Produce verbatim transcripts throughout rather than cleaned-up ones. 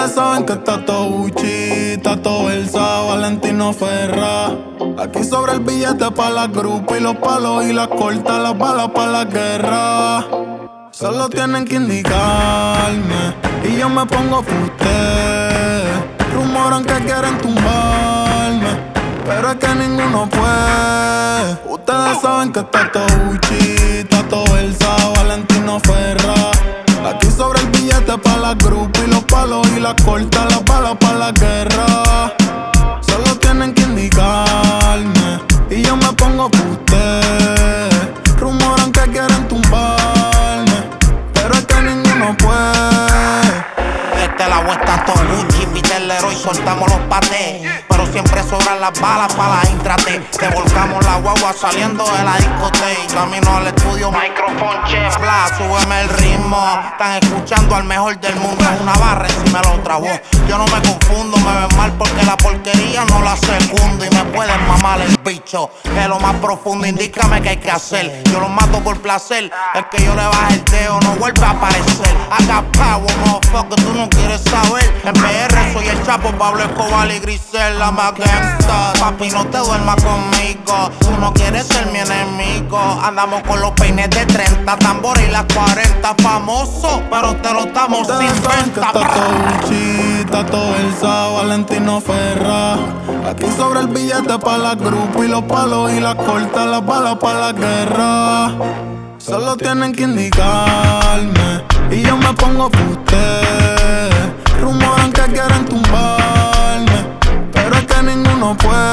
Ustedes saben que está todo Gucci, está todo Versace, Valentino Ferra. Aquí sobre el billete pa' la grupa y los palos y las cortas, las balas pa' la guerra. Solo tienen que indicarme y yo me pongo pa' ustedes. Rumoran que quieren tumbarme, pero es que ninguno puede. Ustedes saben que está todo Gucci, está todo Versace, Valentino Ferra. Aquí sobre el billete pa' la grupa y los palos y las cortas, las balas pa' la guerra. Solo tienen que indicarme y yo me pongo pa' ustedes. Rumoran que quieren tumbarme, pero es que ninguno puede. Este la vuelta todo Gucci, pitelero y soltamos los patés. Pero siempre sobran las balas para la intrate. Te volcamos la guagua saliendo de la discoteca. Camino al estudio, microphone chef, bla, súbeme el ritmo. Están escuchando al mejor del mundo. Una barra encima de la otra voz. Yo no me confundo, me ven mal porque la porquería no la secundo. Y me pueden mamar el bicho, que lo más profundo, indícame qué hay que hacer. Yo lo mato por placer, el que yo le baje el dedo no vuelve a aparecer. Haga power, motherfucker, tú no quieres saber. En P R soy el Chapo, Pablo Escobar y Grisela, más gangsta. Papi, no te duermas conmigo, tú no quieres ser mi enemigo. Andamos con los peines de treinta, tambores y las cuarenta. Famoso, pero te lo damos sin venta. Está todo Gucci, está todo Versace, Valentino Ferra. Aquí sobre el billete pa' la grupa y los palos y las cortas, las balas pa' la guerra. Solo tienen que indicarme y yo me pongo pa' ustedes. Rumoran que quieren tumbarme, pero es que ninguno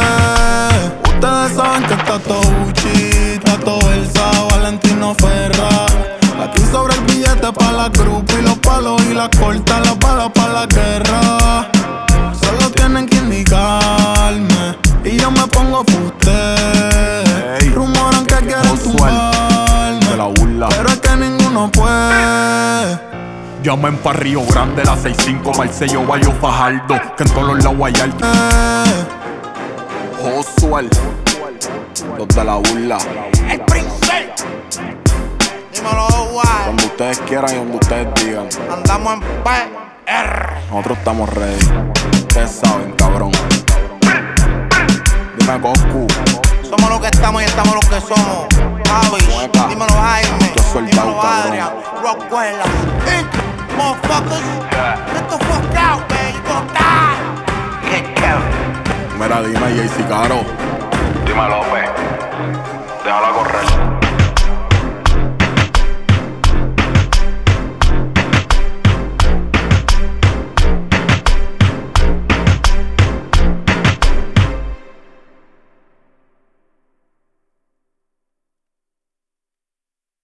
puede. Ustedes saben que está todo Gucci, está todo Versace, Valentino Ferra. Aquí sobre el billete pa' la grupa y los palos y las cortas, las balas pa' la guerra. Solo tienen que indicarme y yo me pongo pa' ustedes. Hey, rumoran que quieren tumbarme, de la burla, pero es que ninguno puede. Llamen pa' Río Grande, la sesenta y cinco, Marcello, Bayo Fajardo, que en todos los lados hay alto. Josuel, los de la burla. El príncipe, dímelo, guay. Cuando ustedes quieran y donde ustedes digan. Andamos en P R. Nosotros estamos ready. Ustedes saben, cabrón. Dime, Goku. Somos los que estamos y estamos los que somos. Javi, Mueca. dímelo, Jaime. Yo soy el Dímelo, Bau, cabrón. Adrian. Rockwell. Inc. Motherfuckers. Get the fuck out, man. You gon' die. Get Kevin. Mira, dime, Jaycee Caro. Dime, López. Déjala correr.